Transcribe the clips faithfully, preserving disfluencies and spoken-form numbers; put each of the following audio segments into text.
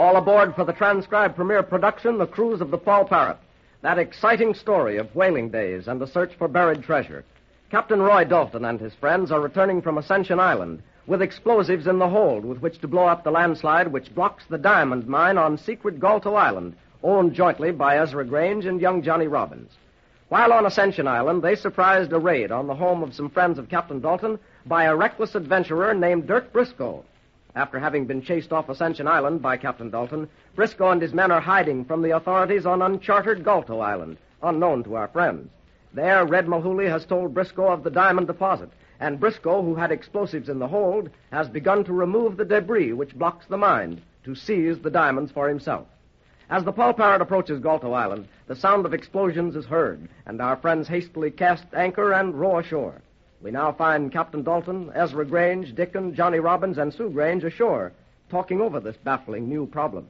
All aboard for the transcribed premiere production, The Cruise of the Paul Parrot. That exciting story of whaling days and the search for buried treasure. Captain Roy Dalton and his friends are returning from Ascension Island with explosives in the hold with which to blow up the landslide which blocks the diamond mine on secret Galto Island, owned jointly by Ezra Grange and young Johnny Robbins. While on Ascension Island, they surprised a raid on the home of some friends of Captain Dalton by a reckless adventurer named Dirk Briscoe. After having been chased off Ascension Island by Captain Dalton, Briscoe and his men are hiding from the authorities on uncharted Galto Island, unknown to our friends. There, Red Mulhooley has told Briscoe of the diamond deposit, and Briscoe, who had explosives in the hold, has begun to remove the debris which blocks the mine to seize the diamonds for himself. As the Paul Parrot approaches Galto Island, the sound of explosions is heard, and our friends hastily cast anchor and row ashore. We now find Captain Dalton, Ezra Grange, Dickon, Johnny Robbins, and Sue Grange ashore, talking over this baffling new problem.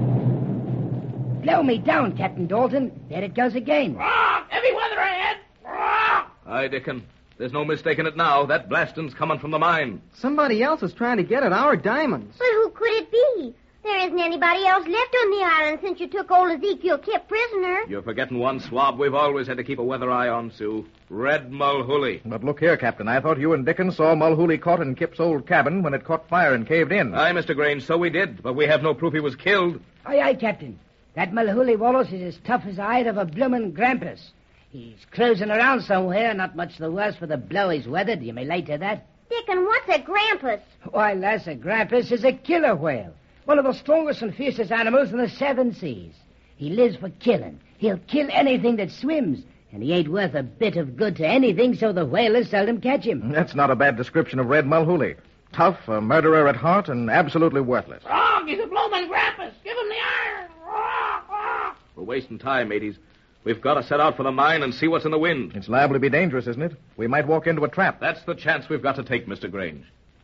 Blow me down, Captain Dalton. There it goes again. Wrong! Heavy weather ahead! Wrong! Aye, Dickon. There's no mistaking it now. That blasting's coming from the mine. Somebody else is trying to get at our diamonds. But who could it be? There isn't anybody else left on the island since you took old Ezekiel Kip prisoner. You're forgetting one swab we've always had to keep a weather eye on, Sue. Red Mulhooley. But look here, Captain. I thought you and Dickon saw Mulhooley caught in Kip's old cabin when it caught fire and caved in. Aye, Mister Grange, so we did, but we have no proof he was killed. Aye, aye, Captain. That Mulhooley Wallace is as tough as the hide of a bloomin' grampus. He's cruising around somewhere, not much the worse for the blow he's weathered. You may lay to that. Dickon, what's a grampus? Why, lass, a grampus is a killer whale. One of the strongest and fiercest animals in the seven seas. He lives for killing. He'll kill anything that swims. And he ain't worth a bit of good to anything, so the whalers seldom catch him. That's not a bad description of Red Mulhooley. Tough, a murderer at heart, and absolutely worthless. Wrong! He's a bloomin' grampus! Give him the iron! Wrong! Wrong! We're wasting time, mateys. We've got to set out for the mine and see what's in the wind. It's liable to be dangerous, isn't it? We might walk into a trap. That's the chance we've got to take, Mister Grange.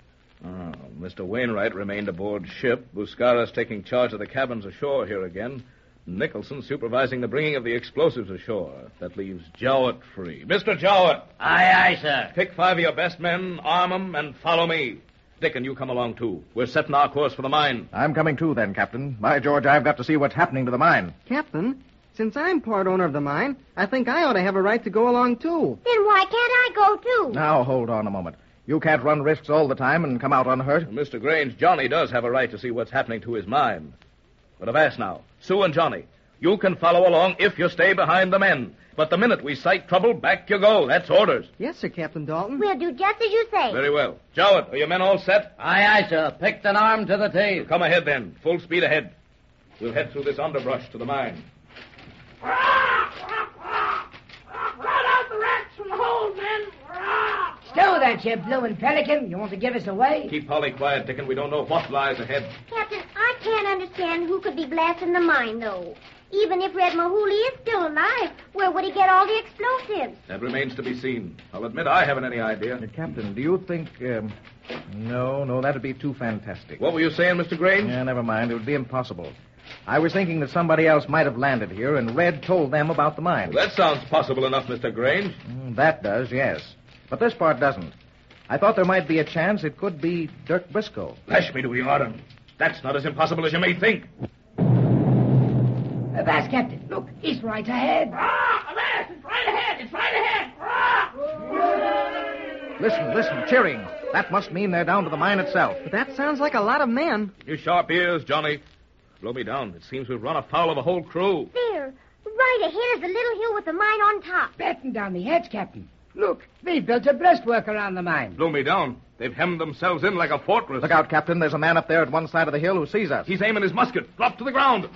Oh, Mister Wainwright remained aboard ship. Buscaras taking charge of the cabins ashore here again. Nicholson supervising the bringing of the explosives ashore. That leaves Jowett free. Mister Jowett! Aye, aye, sir. Pick five of your best men, arm them, and follow me. Dickon, you come along, too. We're setting our course for the mine. I'm coming, too, then, Captain. By George, I've got to see what's happening to the mine. Captain, since I'm part owner of the mine, I think I ought to have a right to go along, too. Then why can't I go, too? Now, hold on a moment. You can't run risks all the time and come out unhurt. Mister Grange, Johnny does have a right to see what's happening to his mine. But avast now. Sue and Johnny, you can follow along if you stay behind the men. But the minute we sight trouble, back you go. That's orders. Yes, sir, Captain Dalton. We'll do just as you say. Very well. Jowett, are your men all set? Aye, aye, sir. Picked an arm to the tail. Come ahead, then. Full speed ahead. We'll head through this underbrush to the mine. Wrong! Wrong! Wrong! Wrong! Right out the rats from the hold, men! Wrong! Stow that, you bloomin' pelican. You want to give us away? Keep Polly quiet, Dickon. We don't know what lies ahead. Captain, I can't understand who could be blasting the mine, though. Even if Red Mulhooley is still alive, where would he get all the explosives? That remains to be seen. I'll admit I haven't any idea. Uh, Captain, do you think... Um... No, no, that'd be too fantastic. What were you saying, Mister Grange? Yeah, never mind. It would be impossible. I was thinking that somebody else might have landed here, and Red told them about the mine. Well, that sounds possible enough, Mister Grange. Mm, that does, yes. But this part doesn't. I thought there might be a chance it could be Dirk Briscoe. Lash me to your order. That's not as impossible as you may think. Avast, Captain. Look, he's right ahead. Wrong! Avast! It's right ahead! It's right ahead! Wrong! Listen, listen, cheering. That must mean they're down to the mine itself. But that sounds like a lot of men. You sharp ears, Johnny. Blow me down. It seems we've run afoul of the whole crew. There, right ahead is the little hill with the mine on top. Batten down the hedge, Captain. Look, they've built a breastwork around the mine. Blow me down. They've hemmed themselves in like a fortress. Look out, Captain. There's a man up there at one side of the hill who sees us. He's aiming his musket. Drop to the ground.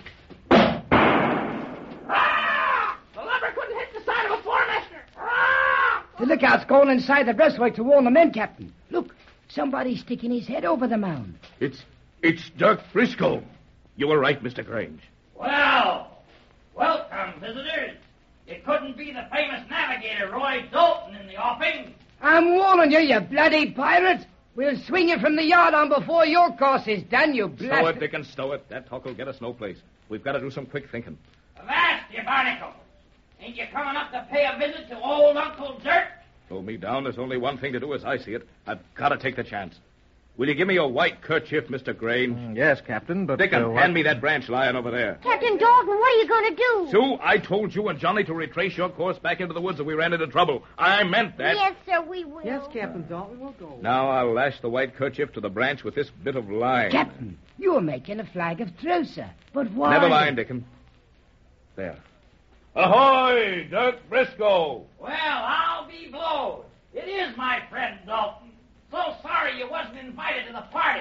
Ah! The lumber couldn't hit the side of a four-master. Ah! The lookout's going inside the breastwork to warn the men, Captain. Look, somebody's sticking his head over the mound. It's... it's Dirk Briscoe. You were right, Mister Grange. Well, welcome, visitors. It couldn't be the famous navigator, Roy Dalton, in the offing. I'm warning you, you bloody pirate. We'll swing you from the yard on before your course is done, you bloody... Stow it, Dickon, stow it. That talk will get us no place. We've got to do some quick thinking. Avast, you barnacles. Ain't you coming up to pay a visit to old Uncle Dirk? Blow me down. There's only one thing to do as I see it. I've got to take the chance. Will you give me your white kerchief, Mister Grange? Mm, yes, Captain, but... Dickon, uh, what- hand me that branch lying over there. Captain Dalton, what are you going to do? Sue, I told you and Johnny to retrace your course back into the woods if we ran into trouble. I meant that. Yes, sir, we will. Yes, Captain Dalton, we'll go. Now I'll lash the white kerchief to the branch with this bit of line. Captain, you're making a flag of truce, sir. But why? Never mind, Dickon. There. Ahoy, Dirk Briscoe! Well, I'll be blowed. It is my friend Dalton. So sorry you wasn't invited to the party.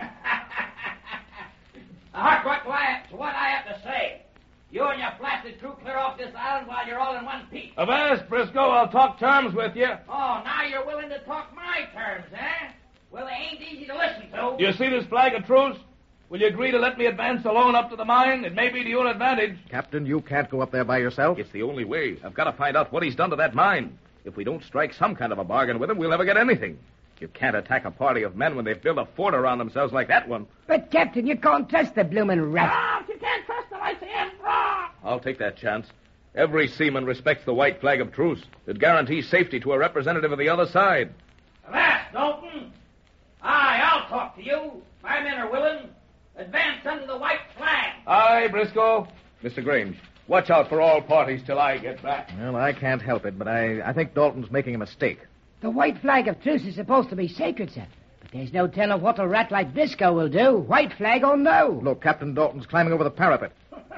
Hark what, do I have, to what I have to say. You and your blasted crew clear off this island while you're all in one piece. Avast, Briscoe. I'll talk terms with you. Oh, now you're willing to talk my terms, eh? Well, they ain't easy to listen to. You see this flag of truce? Will you agree to let me advance alone up to the mine? It may be to your advantage. Captain, you can't go up there by yourself. It's the only way. I've got to find out what he's done to that mine. If we don't strike some kind of a bargain with him, we'll never get anything. You can't attack a party of men when they've built a fort around themselves like that one. But, Captain, you can't trust the bloomin' rat. Ah, you can't trust them, I say, him. Ah. I'll take that chance. Every seaman respects the white flag of truce. It guarantees safety to a representative of the other side. Avast, Dalton. Aye, I'll talk to you. My men are willing. Advance under the white flag. Aye, Briscoe. Mister Grange, watch out for all parties till I get back. Well, I can't help it, but I, I think Dalton's making a mistake. The white flag of truce is supposed to be sacred, sir. But there's no telling what a rat like Briscoe will do, white flag or no. Look, Captain Dalton's climbing over the parapet.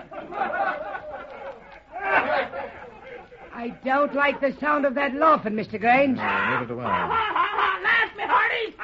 I don't like the sound of that laughing, Mister Grange. Uh, neither do I. Laugh me, hearties.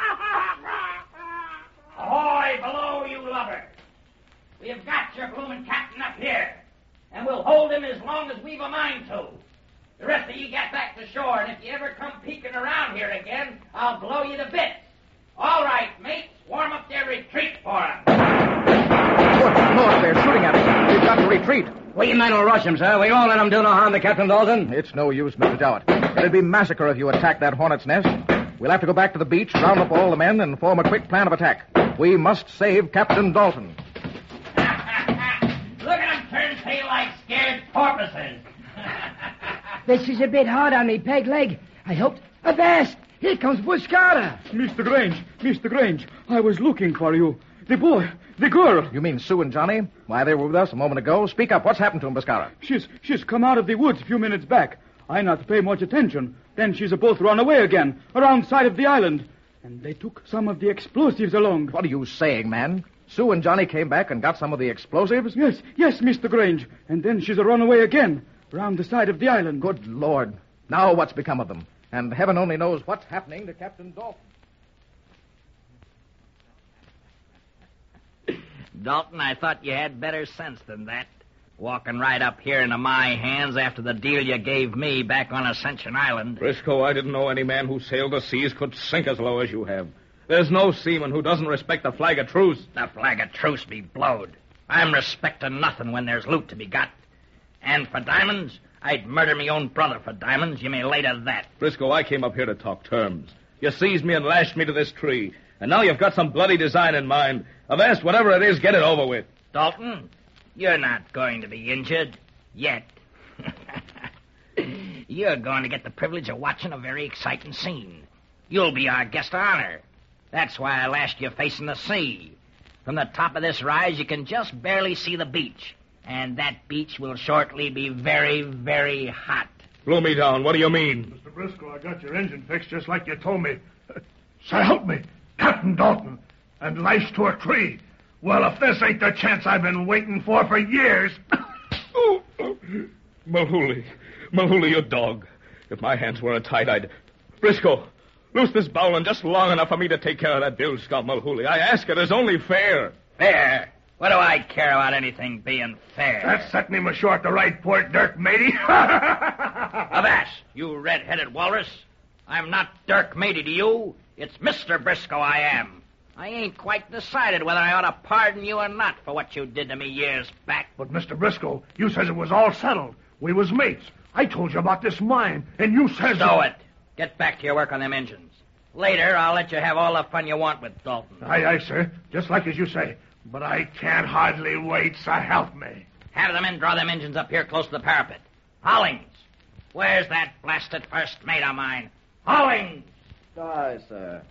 Ahoy below, you lubber. We have got your bloomin' captain up here, and we'll hold him as long as we've a mind to. The rest of you get back to shore, and if you ever come peeking around here again, I'll blow you to bits. All right, mates, warm up their retreat for 'em. Good Lord, they're shooting at us. We've got to retreat. We men will rush him, sir. We won't let him do no harm to Captain Dalton. It's no use, Mister Jowett. It'd be massacre if you attacked that hornet's nest. We'll have to go back to the beach, round up all the men, and form a quick plan of attack. We must save Captain Dalton. Look at 'em turn tail like scared porpoises. This is a bit hard on me, peg leg. I hoped... Avast! Here comes Buscara. Mister Grange, Mister Grange, I was looking for you. The boy, the girl. You mean Sue and Johnny? Why, they were with us a moment ago. Speak up. What's happened to them, Buscara? She's she's come out of the woods a few minutes back. I not pay much attention. Then she's a both run away again, around side of the island. And they took some of the explosives along. What are you saying, man? Sue and Johnny came back and got some of the explosives? Yes, yes, Mister Grange. And then she's a run away again, round the side of the island. Good Lord. Now what's become of them? And heaven only knows what's happening to Captain Dalton. Dalton, I thought you had better sense than that. Walking right up here into my hands after the deal you gave me back on Ascension Island. Briscoe, I didn't know any man who sailed the seas could sink as low as you have. There's no seaman who doesn't respect the flag of truce. The flag of truce be blowed. I'm respecting nothing when there's loot to be got. And for diamonds, I'd murder me own brother for diamonds. You may lay to that. Briscoe, I came up here to talk terms. You seized me and lashed me to this tree. And now you've got some bloody design in mind. Avast, whatever it is, get it over with. Dalton, you're not going to be injured. Yet. You're going to get the privilege of watching a very exciting scene. You'll be our guest of honor. That's why I lashed you facing the sea. From the top of this rise, you can just barely see the beach. And that beach will shortly be very, very hot. Blow me down. What do you mean? Mister Briscoe, I got your engine fixed just like you told me. So help me, Captain Dalton, and lashed to a tree. Well, if this ain't the chance I've been waiting for for years. Oh, oh. Mulhooley. Mulhooley, you dog. If my hands weren't tied, I'd... Briscoe, loose this bowline just long enough for me to take care of that bill scout, Mulhooley. I ask it as only fair. Fair? What do I care about anything being fair? That's setting him ashore at the right port, Dirk, matey. Avast, you red-headed walrus. I'm not Dirk matey to you. It's Mister Briscoe I am. I ain't quite decided whether I ought to pardon you or not for what you did to me years back. But, Mister Briscoe, you says it was all settled. We was mates. I told you about this mine, and you says... Stow it. Get back to your work on them engines. Later, I'll let you have all the fun you want with Dalton. Aye, aye, sir. Just like as you say. But I can't hardly wait, so help me. Have the men draw them engines up here close to the parapet. Hollings, where's that blasted first mate of mine? Hollings! Aye, sir.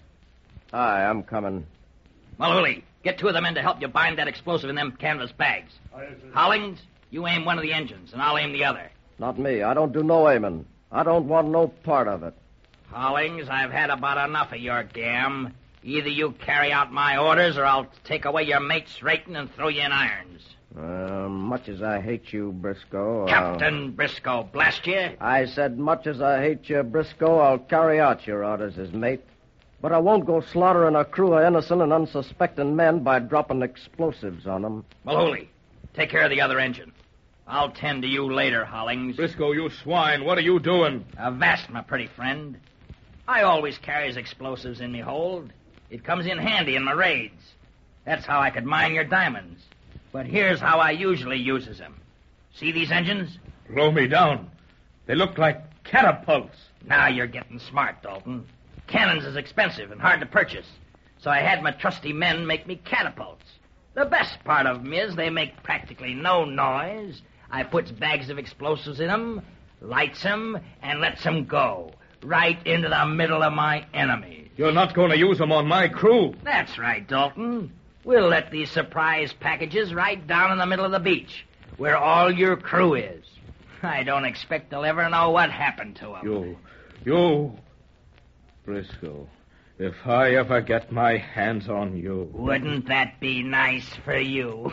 Aye, I'm coming. Mulhooly, get two of the men to help you bind that explosive in them canvas bags. Hollings, you aim one of the engines, and I'll aim the other. Not me. I don't do no aiming. I don't want no part of it. Hollings, I've had about enough of your gam. Either you carry out my orders, or I'll take away your mate's rating and throw you in irons. Uh, much as I hate you, Briscoe... Captain I'll... Briscoe, blast you. I said, much as I hate you, Briscoe, I'll carry out your orders as mate. But I won't go slaughtering a crew of innocent and unsuspecting men by dropping explosives on them. Mulhooly, take care of the other engine. I'll tend to you later, Hollings. Briscoe, you swine, what are you doing? Avast, my pretty friend. I always carries explosives in me hold. It comes in handy in my raids. That's how I could mine your diamonds. But here's how I usually uses them. See these engines? Blow me down. They look like catapults. Now you're getting smart, Dalton. Cannons is expensive and hard to purchase. So I had my trusty men make me catapults. The best part of them is they make practically no noise. I puts bags of explosives in them, lights them, and lets them go. Right into the middle of my enemies. You're not going to use them on my crew. That's right, Dalton. We'll let these surprise packages right down in the middle of the beach, where all your crew is. I don't expect they'll ever know what happened to them. You, you... Briscoe, if I ever get my hands on you... Wouldn't that be nice for you?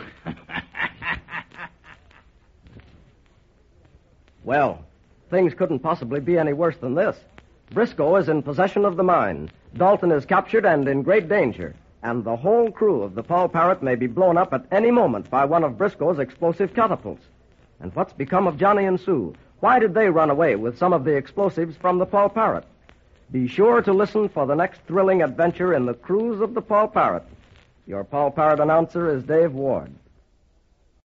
Well, things couldn't possibly be any worse than this. Briscoe is in possession of the mine. Dalton is captured and in great danger. And the whole crew of the Paul Parrot may be blown up at any moment by one of Briscoe's explosive catapults. And what's become of Johnny and Sue? Why did they run away with some of the explosives from the Paul Parrot? Be sure to listen for the next thrilling adventure in the cruise of the Paul Parrot. Your Paul Parrot announcer is Dave Ward.